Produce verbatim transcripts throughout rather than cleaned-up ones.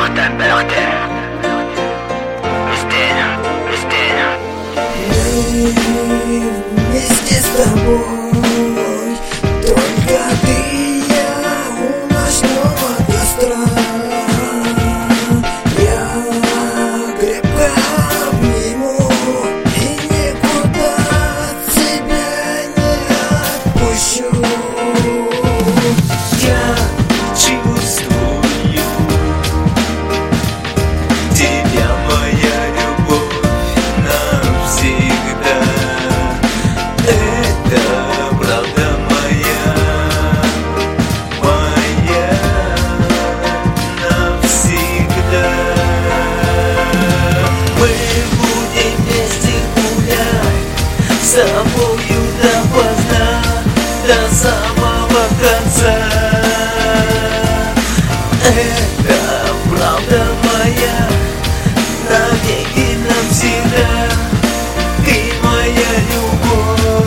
Бахтин Бахтин. Вместе с тобой, только ты и я у ночного костра. Я крепко обниму и никуда тебя не отпущу. Я чувствую тебя, моя любовь, навсегда. Это правда моя, моя навсегда. Мы будем вместе гулять, с собою допоздна, до самого конца. Это правда моя, навеки навсегда. Ты моя любовь.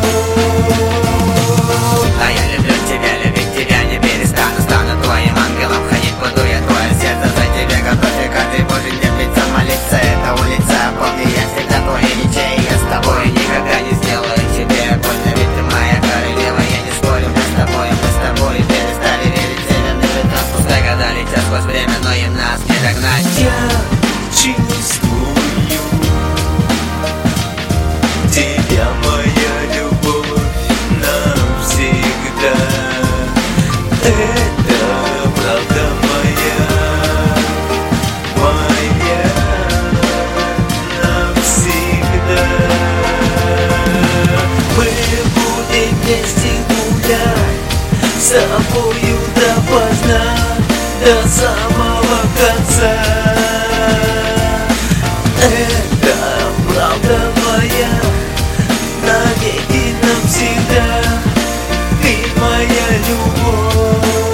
А я люблю тебя, любить тебя не перестану. Стану твоим ангелом, ходить буду я твое сердце за тебя готов. И каждый божий день лица молиться, это улица. Помни, я всегда твой и ничей. Я с тобой никогда не сделаю тебе больно, ведь ты моя королева. Я не спорю, мы с тобой, мы с тобой перестали верить северный ветрам. Пускай года летят сквозь время, но им нас не догнать. Я чувствую тебя, моя любовь, навсегда. Это правда моя, моя навсегда. Мы будем вместе гулять, с собою допоздна, до самого конца. Это правда моя, навеки навсегда. Ты моя любовь.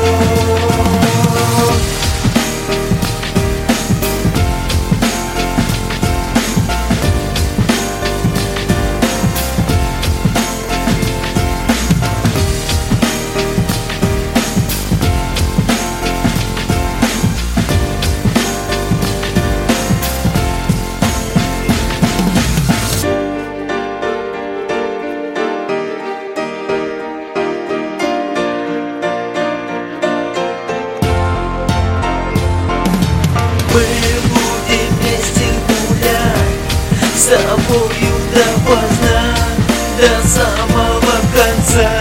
Мы будем вместе гулять, с собою допоздна, до самого конца.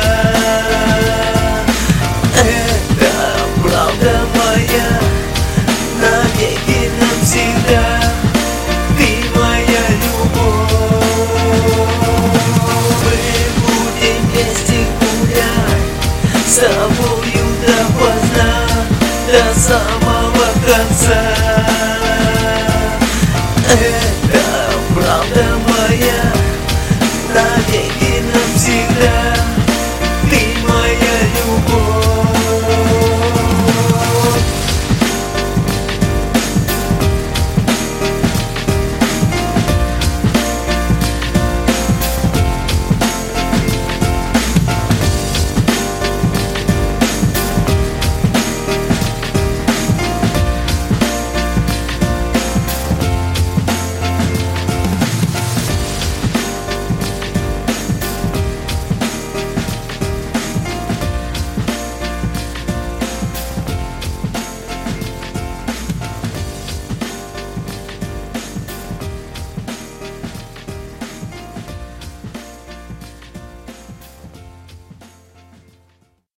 Это правда моя, навеки навсегда. Ты моя любовь. Мы будем вместе гулять, с собою допоздна, до самого конца. Это правда моя.